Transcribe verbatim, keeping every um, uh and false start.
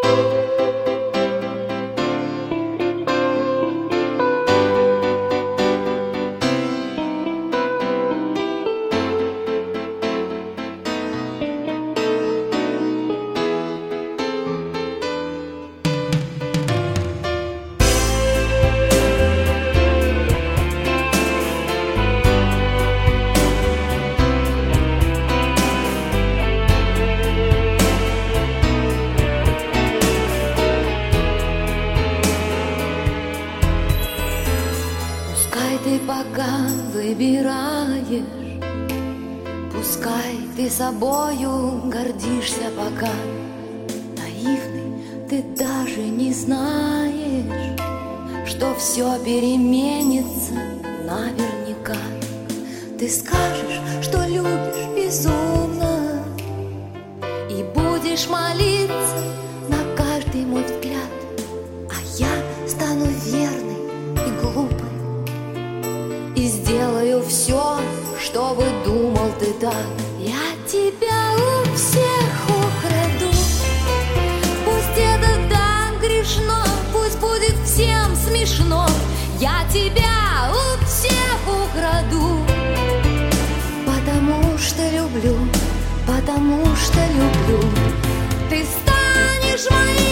Ты пока выбираешь, пускай ты собою гордишься пока. Наивный, ты даже не знаешь, что все переменится наверняка. Ты скажешь, что любишь безумно, и будешь молиться на каждый мой взгляд. А я стану верной и глупой и сделаю все, чтобы думал ты так. Я тебя у всех украду. Пусть это так грешно, пусть будет всем смешно. Я тебя у всех украду. Потому что люблю, потому что люблю. Ты станешь моей.